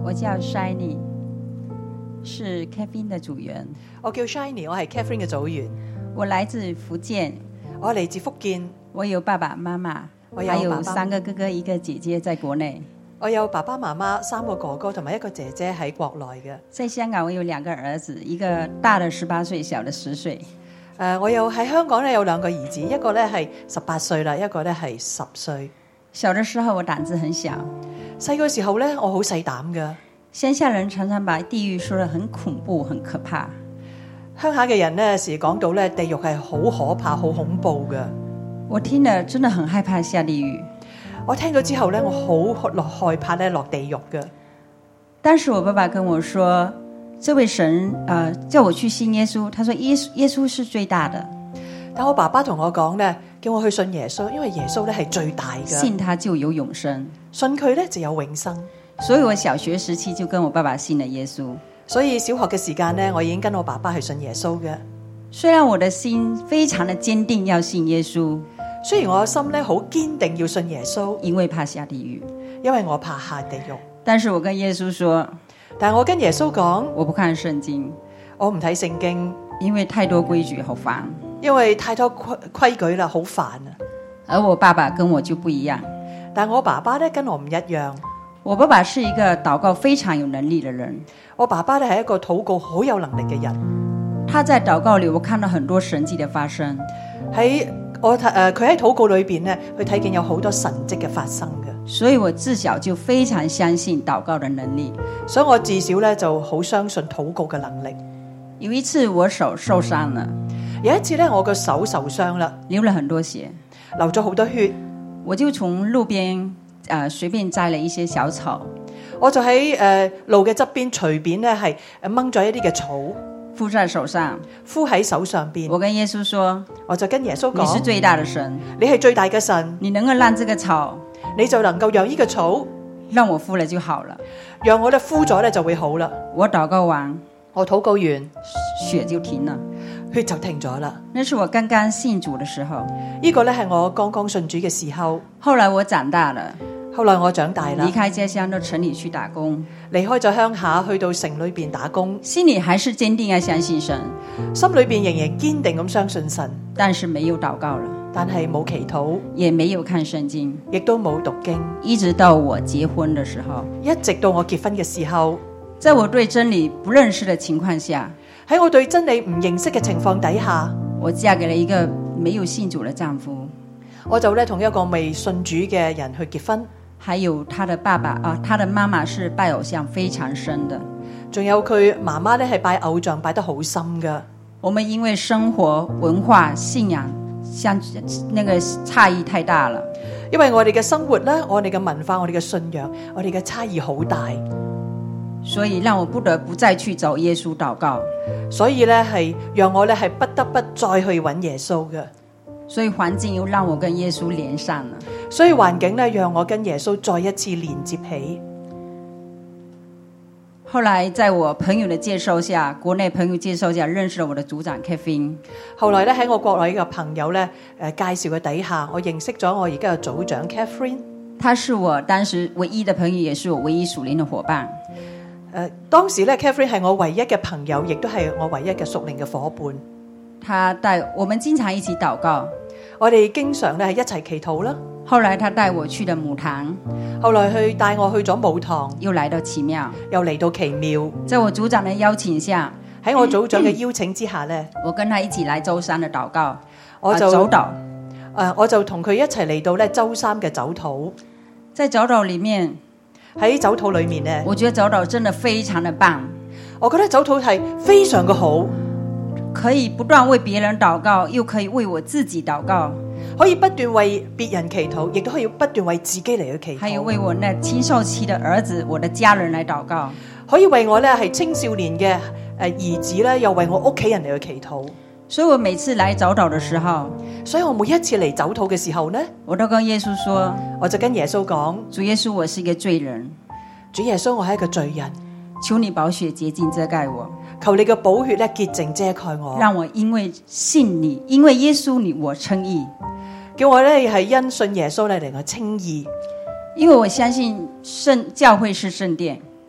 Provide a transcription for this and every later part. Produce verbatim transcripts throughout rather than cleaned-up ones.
我叫 Shiny， 是 Kevin 的組員。 我叫 Shiny， 我係 Catherine 嘅組員。 我來自福建， 我嚟自福建。 我有爸爸媽媽， 我有還有爸爸三個哥哥，一個姐姐在國內。 我有爸爸媽媽、三個哥哥同埋一個姐姐喺國內嘅。 在香港，我有兩個兒子，一個大的十八歲，小的十歲。 誒、呃，我有喺香港咧有兩個兒子，一個咧係十八歲啦，一個咧係十歲。 小的時候我膽子很小， 細個時候咧我好細膽噶。 鄉下人常常把地獄說得很恐怖、很可怕。 鄉下嘅人咧時講到咧地獄係好可怕、好恐怖噶。 我聽了真的很害怕下地獄。 我聽咗之後咧，我好落害怕咧落地獄噶。 當時我爸爸跟我說，這位神呃叫我去信耶穌，他說耶穌耶穌是最大的。 但我爸爸同我講咧，叫我去信耶穌，因為耶穌咧係最大嘅， 信他就有永生， 信佢咧就有永生。 所以我小學時期就跟我爸爸信了耶穌。 所以小學嘅時間咧，我已經跟我爸爸去信耶穌嘅。 雖然我的心非常的堅定要信耶穌， 雖然我嘅心咧好堅定要信耶穌， 因為怕下地獄， 因為我怕下地獄。 但是我跟耶穌說， 但係我跟耶穌講， 我不看聖經， 我唔睇聖經， 因為太多規矩好煩。 因為太多規規矩啦，好煩啊。 而我爸爸跟我就不一樣， 但我爸爸咧跟我唔一樣。 我爸爸是一個禱告非常有能力的人。 我爸爸咧係一個禱告好有能力嘅人。 他在禱告裏，我看到很多神蹟的發生。 喺我睇誒，佢喺禱告裏邊咧，佢睇見有好多神蹟嘅發生嘅。 所以我自小就非常相信禱告的能力。 所以我自小咧就好相信禱告嘅能力。 有一次我手受傷了， 有一次咧我個手受傷啦， 流了很多血， 流咗好多血， 我就從路邊誒隨便摘了一些小草， 我就喺誒、呃、路嘅側邊隨便咧係掹咗一啲嘅草， 敷在手上， 敷喺手上邊。 我跟耶穌說， 我就跟耶穌講： 你是最大的神， 你係最大嘅神， 你能夠讓這個草， 你就能夠讓呢個草讓我敷了就好了， 讓我哋敷咗咧就會好啦。 我禱告完， 我禱告完， 血就停了， 血就停咗啦。 那是我剛剛信主的時候。 呢個咧係我剛剛信主嘅時候。 後來我長大了， 後來我長大啦， 離開家鄉到城裏去打工， 離開咗鄉下去到城裏邊打工， 心裏還是堅定要相信神， 心裏邊仍然堅定咁相信神， 但是沒有禱告了， 但係冇祈禱， 也沒有看聖經， 亦都冇讀經， 一直到我結婚的時候， 一直到我結婚嘅時候， 在我對真理不認識的情況下， 喺我對真理唔認識嘅情況底下， 我嫁給了一個沒有信主的丈夫， 我就咧同一個未信主嘅人去結婚， 還有他的爸爸啊，他的媽媽是拜偶像非常深的， 仲有佢媽媽咧係拜偶像拜得好深噶。 我們因為生活、文化、信仰相那個差異太大了， 因為我哋嘅生活咧，我哋嘅文化，我哋嘅信仰，我哋嘅差異好大， 所以讓我不得不再去找耶穌禱告。 所以咧係讓我咧係不得不再去揾耶穌嘅。 所以環境又讓我跟耶穌連上了， 所以環境咧讓我跟耶穌再一次連接起。 後來在我朋友的介紹下，國內朋友介紹下，認識了我的組長 Kevin。 後來咧喺我國內嘅朋友咧誒介紹嘅底下，我認識咗我而家嘅組長 Catherine。 他是我當時唯一的朋友，也是我唯一屬靈的夥伴。 誒、呃，當時咧 Catherine 係我唯一嘅朋友，亦都係我唯一嘅屬靈嘅夥伴。 他帶我們經常一起禱告， 我哋經常咧係一齊祈禱啦。 後來他帶我去了母堂， 後來去帶我去咗母堂， 又來到奇廟， 又嚟到奇廟。 在我組長的邀請下， 喺我組長嘅邀請之下咧， 我跟他一起來周三的禱告， 我就、 呃、走禱。 誒，我就同佢一齊嚟到咧周三嘅走禱。 在走禱裏面， 喺走禱裏面咧， 我覺得走禱真的非常的棒。 我覺得走禱係非常嘅好， 可以不斷為別人禱告，又可以為我自己禱告， 可以不斷為別人祈禱，亦都可以不斷為自己嚟去祈禱， 還有為我那青少期的兒子、我的家人來禱告， 可以為我咧係青少年嘅誒兒子咧，又為我屋企人嚟去祈禱。 所以我每次來走禱的時候， 所以我每一次嚟走禱嘅時候呢， 我都跟耶穌說， 我就跟耶穌講： 主耶穌，我是一個罪人， 主耶穌，我係一個罪人， 求你寶血潔淨遮蓋我， 求你嘅寶血咧潔淨遮蓋我， 讓我因為信你，因為耶穌你我稱義， 叫我咧係因信耶穌咧嚟我稱義， 因為我相信聖教會是聖殿，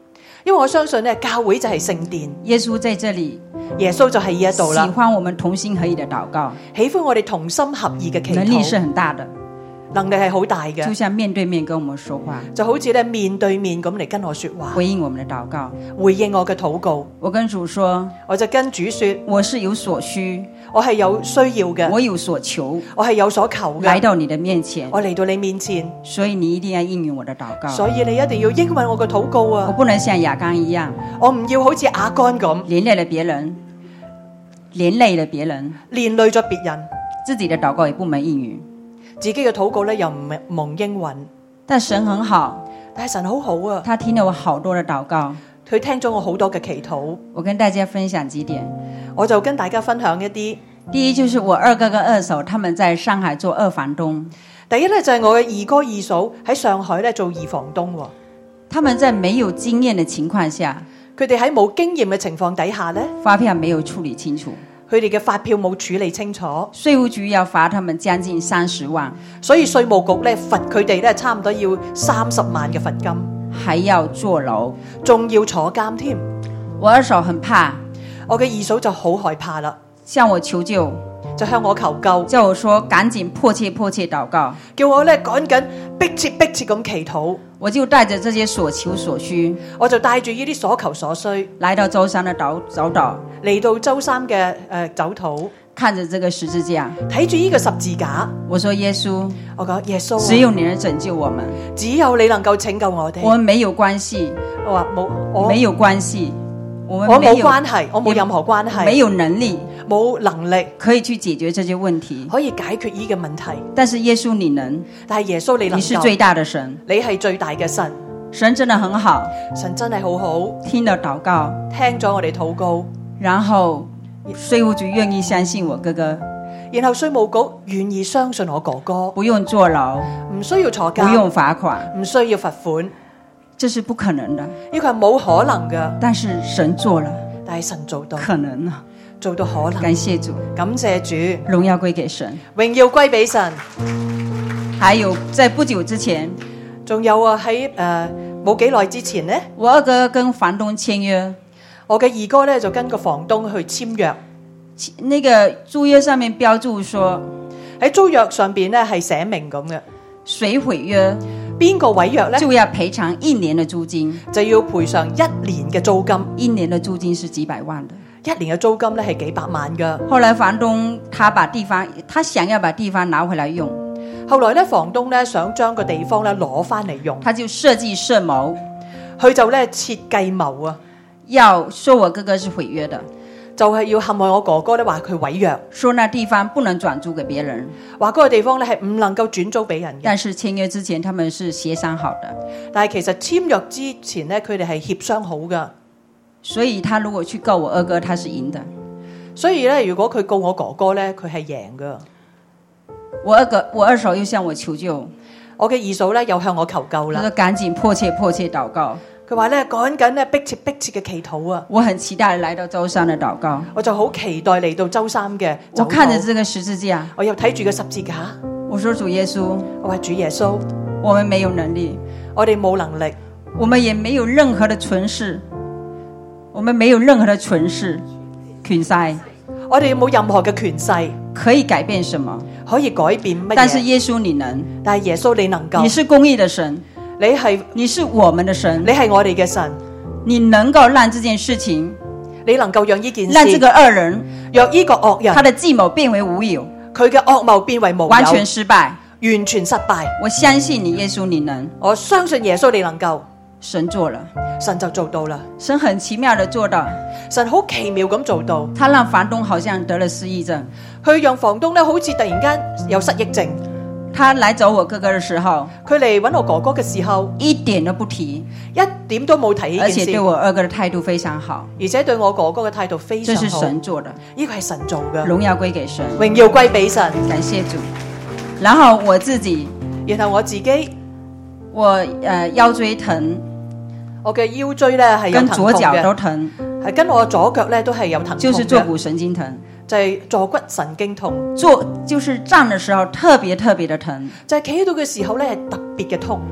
因為我相信咧，教會就係聖殿， 耶穌在這裡， 耶穌就喺呢一度喜啦， 歡我們同心合意的禱告， 喜歡我哋同心合意嘅祈能力是禱， 很大的， 能力係好大就嘅， 像面對面跟我們說話， 就好似咧面對面咁嚟跟我說話， 回應我們的禱告。 回應我嘅禱告。 我跟主說， 我就跟主說， 我是有所需， 我係有需要嘅， 我有所求， 我係有所求嘅， 來到你的面前， 我嚟到你面前， 所以你一定要應允我的禱告。 所以你一定要應允我嘅禱告我啊！ 不能像亞剛一樣， 我唔要好似亞干咁連累了別人，連累了別人， 連累咗別人， 自己的禱告也不蒙應允。 自己嘅禱告咧又唔蒙應允。 但神很好， 但係神好好啊， 他聽了我好多的禱告。 佢聽咗我好多嘅祈禱， 我跟大家分享幾點。 我就跟大家分享一啲。 第一就是我二哥跟二嫂他們在上海做二房東， 第一咧就係我嘅二哥二嫂喺上海咧做二房東， 他們在沒有經驗的情況下， 佢哋喺冇經驗嘅情況底下咧， 發票沒有處理清楚， 佢哋嘅發票冇處理清楚， 稅務局要罰他們將近三十萬， 所以稅務局咧罰佢哋咧差唔多要三十萬嘅罰金， 還要坐牢， 仲要坐監添。 我二嫂很怕， 我嘅二嫂就好害怕啦， 向我求救， 就向我求救， 叫我說趕緊迫切迫切禱告， 叫我咧趕緊迫切迫切咁祈禱。 我就帶着這些所求所需， 我就帶住呢啲所求所需， 來到舟山的島走島， 嚟到舟山嘅誒走土， 看着這個十字架， 睇住呢個十字架。 我說耶穌， 我講耶穌， 只有你能拯救我們， 只有你能夠拯救我哋。 我們沒有關係， 我話冇，我沒有關係，我們我冇沒有關係，我冇任何關係， 沒有能力冇能力可以去解決這些問題， 可以解決呢個問題。 但是耶穌你能， 但係耶穌你能夠， 你是最大的神， 你係最大嘅神， 神真的很好， 神真係好好， 聽了禱告， 聽咗我哋禱告， 然後稅務局願意相信我哥哥， 然後稅務局願意相信我哥哥， 不用坐牢， 唔需要坐監， 不用罰款， 唔需要罰款， 這是不可能的， 呢個係冇可能嘅， 但是神做了， 但係神做到， 可能啊， 做到可能。 感謝主， 感謝主， 榮耀歸給神。 榮耀歸俾神。 還有在不久之前， 仲有啊喺誒冇幾耐之前呢， 我二哥跟房東簽約， 我嘅二哥咧就跟個房東去簽約， 那個租約上面標註說， 喺租約上邊咧係寫明咁嘅， 誰毀約邊個違約咧就要賠償一年的租金， 就要賠償一年嘅租金， 一年的租金是幾百萬的。 一年嘅租金咧係幾百萬噶。 後來房東他把地方，他想要把地方拿回來用， 後來咧房東咧想將個地方咧攞翻嚟用， 他就設計設謀， 佢就咧設計謀啊， 要說我哥哥是毀約的， 就係要陷害我哥哥咧話佢違約， 說那地方不能轉租給別人， 話嗰個地方咧係唔能夠轉租俾人嘅。 但是簽約之前他們是協商好的， 但係其實簽約之前咧佢哋係協商好噶。 所以他如果去告我二哥，他是贏的。 所以咧，如果佢告我哥哥咧，佢係贏噶。 我二哥，我二嫂又向我求救， 我嘅二嫂咧又向我求救啦。 他說趕緊迫切迫切禱告。 佢話咧趕緊咧迫切迫切嘅祈禱啊！ 我很期待來到舟山的禱告， 我就好期待嚟到舟山嘅。 我看着這個十字架， 我又睇住個十字架。 我說主耶穌， 我話主耶穌， 我們沒有能力， 我哋冇能力， 我們也沒有任何的權勢。我們沒有任何的權勢，權勢， 我哋冇任何嘅權勢可以改變什麼？ 可以改變乜嘢？ 但是耶穌你能， 但係耶穌你能夠， 你是公義的神， 你係你是我們的神， 你係我哋嘅神， 你能夠讓這件事情， 你能夠讓呢件事， 讓這個惡人， 讓呢個惡人， 他的計謀變為無有， 佢嘅惡謀變為無有， 完全失敗， 完全失敗。 我相信你，耶穌你能， 我相信耶穌你能夠。 神做了， 神就做到啦。 神很奇妙的做到， 神好奇妙咁做到。 他讓房東好像得了失憶症， 佢讓房東咧好似突然間有失憶症。 他來找我哥哥的時候， 佢嚟揾我哥哥嘅時候， 一點都不提， 一點都冇提呢件事， 而且對我二哥的態度非常好， 而且對我哥哥嘅態度非常好。 這是神做的， 呢個係神做嘅， 榮耀歸給神， 榮耀歸俾神， 感謝主。然後我自己， 然後我自己， 我誒、呃、腰椎疼， 我嘅腰椎咧係有跟疼痛左腳都嘅， 疼， 係跟我左腳咧都係有疼痛嘅， 就是坐骨神經疼， 就係坐骨神經痛， 坐就是站的時候特別特別的疼， 就係企喺度嘅時候咧係特別嘅痛嘅。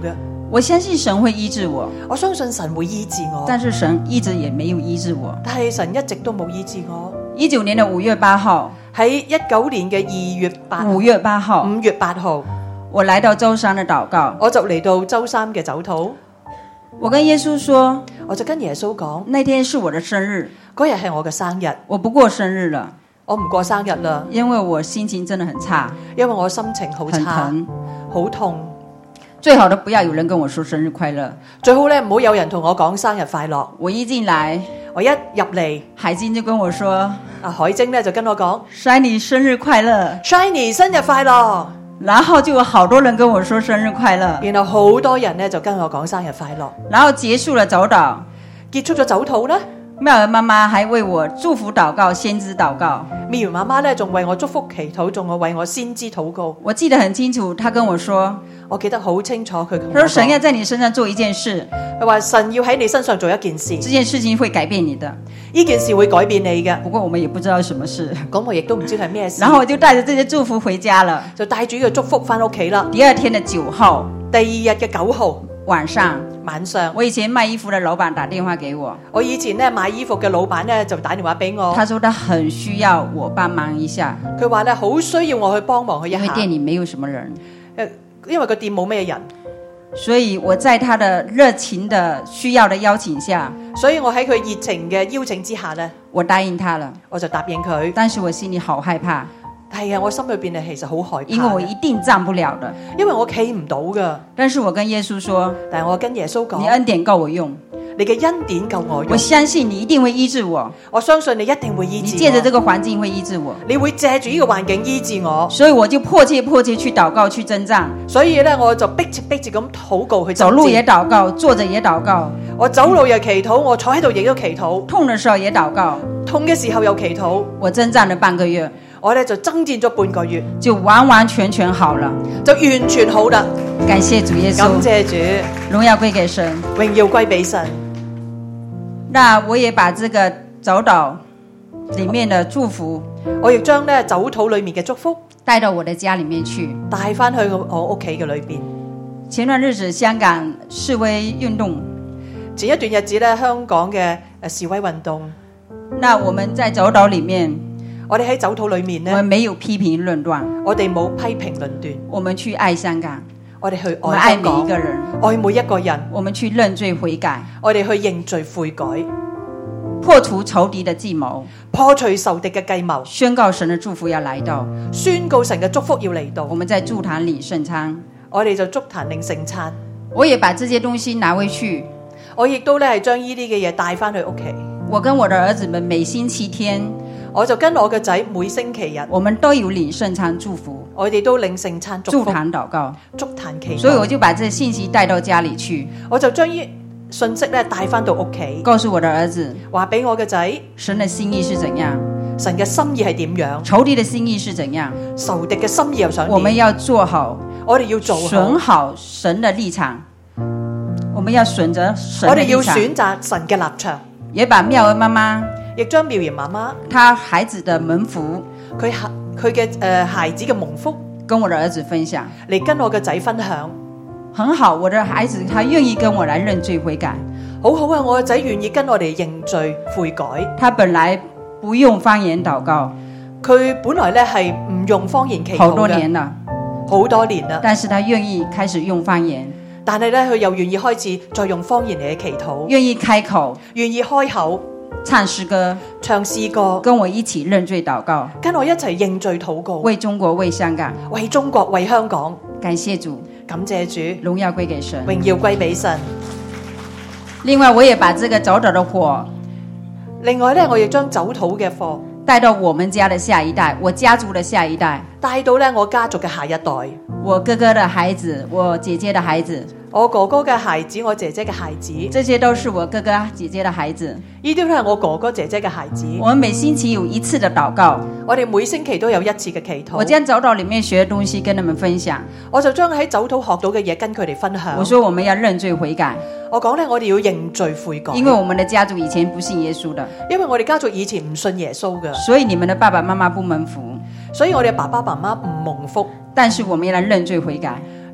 我相信神會醫治我， 我相信神會醫治我， 但是神一直也沒有醫治我。 但係神一直都冇醫治我。 一九年的五月八號， 喺一九年嘅二月八五月八號， 五月八號， 我來到周三的禱告， 我就嚟到周三嘅走禱， 我跟耶穌說， 我就跟耶穌講， 那天是我的生日， 嗰日係我嘅生日， 我不過生日了， 我唔過生日啦， 因為我心情真的很差， 因為我心情好很差， 疼， 好痛。 最好的不要有人跟我說生日快樂， 最好咧唔好有人同我講生日快樂。 我一進來， 我一入嚟， 海晶就跟我說， 啊海晶咧就跟我講 Shiny 生日快樂， ，Shiny 生日快樂。 然後就有好多人跟我說生日快樂， 然後好多人咧就跟我講生日快樂。 然後結束了走禱， 結束咗走禱咧， 妙兒媽媽還為我祝福禱告，先知禱告。 妙兒媽媽咧仲為我祝福祈禱，仲為我先知禱告。 我記得很清楚，她跟我說， 我記得好清楚佢同我她說神要講， 在你身上做一件事， 佢話神要喺你身上做一件事， 這件事情會改變你的。 呢件事會改變你嘅。 不過我們也不知道什麼事， 咁我亦都唔知係咩事。 然後我就帶着這些祝福回家了。 就帶住呢個祝福翻屋企啦。 第二天的九號第二日嘅九號晚上， 晚上， 我以前賣衣服的老闆打電話給我， 我以前咧買衣服嘅老闆咧就打電話俾我， 他說他很需要我幫忙一下， 佢話咧好需要我去幫忙佢一因為下， 店裡沒有什麼人， 誒因為個店冇咩人， 所以我在他的熱情的需要的邀請下， 所以我喺佢熱情嘅邀請之下咧， 我答應他了。 我就答應佢。 但是我心裡好害怕， 係啊，我心裏邊咧其實好害怕嘅， 因為我一定站不了的。 因為我企唔到噶。 但是我跟耶穌說， 但係我跟耶穌你講， 恩典夠我用， 你嘅恩典夠我我用， 相信你一定會醫治我， 我相信你一定會醫你治借着這我， 個環境會醫治我。 你會借住呢個環境醫治我。 所以我就迫切迫切去禱告，去征戰， 所以咧，我就迫切迫切咁禱告去走路也也， 禱告，坐着也禱告， 我走路又祈禱，我坐喺度亦都祈禱， 痛的時候也禱告。 痛嘅時候又祈禱。 我征戰了半個月， 我咧就爭戰咗半個月， 就完完全全好了。 就完全好啦。 感謝主耶穌感，謝主， 榮耀歸給神。 榮耀歸俾神。 那我也把這個走禱裡面的祝福我亦將咧走禱裏面嘅祝福帶到我的家裡面去。 帶翻去我屋企嘅裏邊。 前段日子香港示威運動， 前一段日子咧，香港嘅誒示威運動， 那我們在走禱裡面， 我哋喺走禱裏面咧， 我們沒有批評論斷， 我哋冇批評論斷， 我們去愛香港， 我哋去我們愛每一愛香港， 個人， 愛每一個人， 我們去認罪悔改， 我哋去認罪悔改， 破除仇敵的計謀， 破除仇敵嘅計謀， 宣告神的祝福要來到。 宣告神嘅祝福要嚟到我。們在祝壇領聖餐， 我哋就祝壇領聖餐。 我也把這些東西拿回去。 我亦都咧係將呢啲嘅嘢帶翻去屋企。 我跟我的兒子們每星期天， 我就跟我嘅仔每星期日， 我們都有領聖餐祝福， 我哋都領聖餐祝祝福、 壇禱告。 祝壇祈禱。 所以我就把這個信息帶到家裡去， 我就將呢信息咧帶翻到屋企， 告訴我的兒子， 話俾我嘅仔， 神的心意是怎樣， 神嘅心意係點樣， 仇敵的心意是怎樣， 仇敵嘅心意又想點。 我們要做好， 我哋要做好， 選好神的立場，我們要選擇神我哋要的立場， 選擇神嘅立場， 也把妙兒媽媽亦將妙賢媽媽她孩子的門福佢佢嘅誒孩子嘅蒙福跟我的兒子分享。 嚟跟我嘅仔分享。 很好，我的孩子他願意跟我來認罪悔改。 好好啊！我嘅仔願意跟我哋認罪悔改。 他本來不用方言禱告， 佢本來咧係唔用方言祈禱好多年嘅， 了， 好多年啦。 但是他願意開始用方言， 但係咧，佢又願意開始再用方言嚟嘅祈禱， 願意開口願意開口唱詩歌， 唱詩歌， 跟我一起認罪禱告， 跟我一齊認罪禱告， 為中國，為香港。 為中國，為香港。 感謝主， 感謝主， 榮耀歸給神。 榮耀歸俾神。 另外，我也把這個走禱的火另外咧，我亦將走禱嘅課帶到我們家的下一代，我家族的下一代， 帶到咧我家族嘅下一代， 我哥哥的孩子，我姐姐的孩子， 我哥哥嘅孩子，我姐姐嘅孩子， 這些都是我哥哥姐姐的孩子。 呢啲都係我哥哥姐姐嘅孩子。 我們每星期有一次的禱告， 我哋每星期都有一次嘅祈禱。 我將走禱裡面學的東西跟他們分享。 我就將喺走禱學到嘅嘢跟佢哋分享。 我說我們要認罪悔改， 我講咧，我哋要認罪悔改， 因為我們的家族以前不信耶穌的， 因為我哋家族以前唔信耶穌嘅， 所以你們的爸爸媽媽不蒙福。 所以我哋爸爸媽媽唔蒙福。 但是我們要認罪悔改，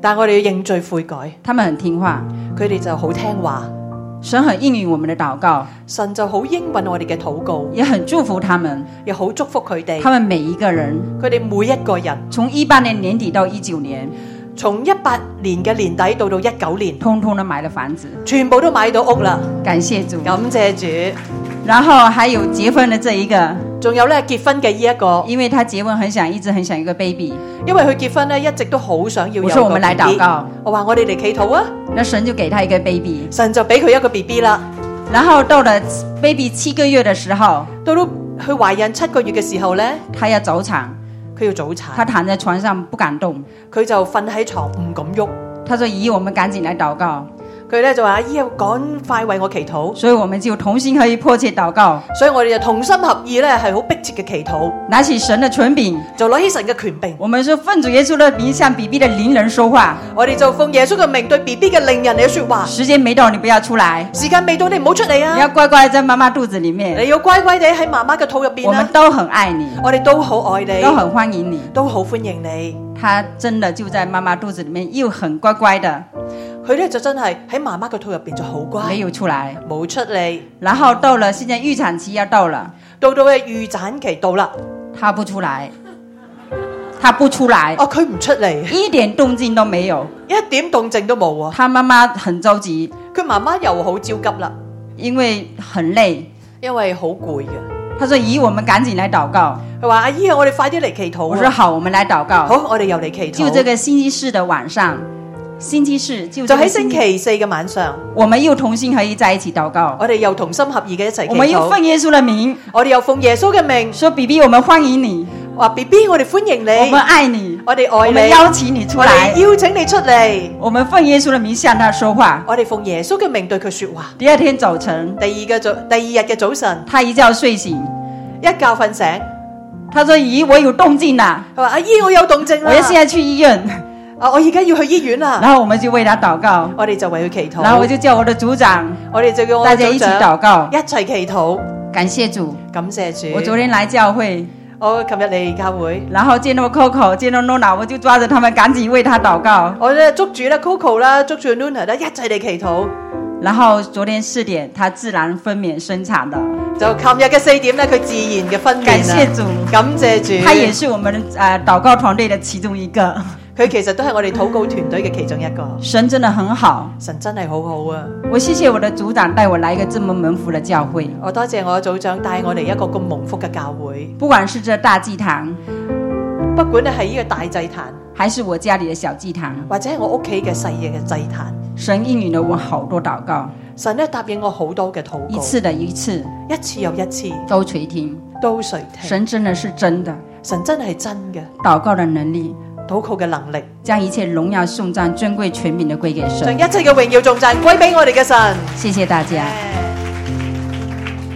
但我哋要認罪悔改， 他們很聽話， 佢哋就好聽話， 神很應允我們的禱告， 神就好應允我哋嘅禱告， 也很祝福他們， 又好祝福佢哋， 他們每一個人， 佢哋每一個人， 從一八年年底到一九年， 從一八年嘅年底到到一九年， 通通都買了房子， 全部都買到屋啦， 感謝主， 感謝主。 然後還有結婚的這一個， 仲有咧結婚嘅呢一個， 因為他結婚很想，一直很想一個 baby， 因為佢結婚咧一直都好想要有個 B B。 我說我們來禱告， 我話我哋嚟祈禱啊， 那神就給他一個 baby， 神就俾佢一個 B B 啦。 然後到了 baby 七個月的時候， 到到佢懷孕七個月嘅時候咧， 他要早產， 佢要早產， 他躺在床上不敢動， 佢就瞓喺床唔敢喐。 他說姨，我們趕緊來禱告。 佢咧就話：阿姨，趕快為我祈禱。 所以我們就同心合意迫切禱告。 所以我哋就同心合意咧，係好迫切嘅祈禱。 拿起神的權柄， 就攞起神嘅權柄。 我們說奉主耶穌的名向 B B 的靈人說話。 我哋就奉耶穌嘅名對 B B 嘅靈人嚟說話。 時間沒到，你不要出來。 時間未到，你唔好出嚟啊！ 你要乖乖在媽媽肚子裏面。 你要乖乖地喺媽媽嘅肚入邊。 我們都很愛你， 我哋都好愛你， 都很歡迎你， 都好歡迎你。 他真的就在媽媽肚子裏面，又很乖乖的。 佢咧就真係喺媽媽個肚入邊就好乖， 沒有出來， 冇出嚟。 然後到了現在預產期要到了， 到到嘅預產期到啦， 他不出來，他不出來， 哦，佢唔出嚟， 一點動靜都沒有， 一點動靜都冇啊。 他媽媽很着急， 佢媽媽又好焦急啦， 因為很累， 因為好攰嘅。 他說：姨，我們趕緊來禱告。 佢話：阿姨啊，我哋快啲嚟祈禱。 我說好，我們來禱告。 好，我哋又嚟祈禱。 就這個星期四的晚上。星期四就就喺星期四嘅晚上， 我們又同心合意在一起禱告。 我哋又同心合意嘅一齊祈禱。 我們又奉耶穌的名， 我哋又奉耶穌嘅名， 說 B B 我們歡迎你， 話 B B 我哋歡迎你， 我們愛你， 我哋愛你， 我們邀請你出來， 我哋邀請你出嚟。 我們奉耶穌的名向他說話， 我哋奉耶穌嘅名對佢說話。 第二天早晨， 第二個早第二日嘅早晨， 他一覺睡醒， 一覺瞓醒， 他說：姨，我有動靜啦。 佢話：阿姨，我有動靜啦， 我要現在去醫院。 啊！我而家要去醫院啦。 然後我們就為他禱告， 我哋就為佢祈禱。 然後我就叫我的組長， 我哋就叫我大家一起禱告， 一齊祈禱。 感謝主， 感謝主。 我昨天來教會， 我琴日嚟教會， 然後見到 Coco， 見到 Nona， 我就抓着他們趕緊為他禱告。 我咧捉住咧 Coco 啦，捉住 Nona 啦，一齊嚟祈禱。 然後昨天四點，他自然分娩生產的。 就琴日嘅四點咧，佢自然嘅分娩。 感謝主， 感謝主。 他也是我們誒、呃、禱告團隊的其中一個。 佢其實都係我哋禱告團隊嘅其中一個。 神真的很好， 神真係好好啊！ 我謝謝我的組長帶我來一個這麼蒙福的教會。 我多謝我嘅組長帶我嚟一個咁蒙福嘅教會。 不管是這大祭壇， 不管你係呢個大祭壇， 還是我家裏的小祭壇， 或者係我屋企嘅細嘢嘅祭壇， 神應允了我好多禱告。 神咧答應我好多嘅禱告， 一次的一次， 一次又一次都垂聽， 都垂聽。 神真的是真的， 神真係真嘅， 禱告的能力， 禱告嘅能力， 將一切榮耀頌讚尊貴權柄都歸給神。 將一切嘅榮耀頌讚歸俾我哋嘅神。 謝謝大家。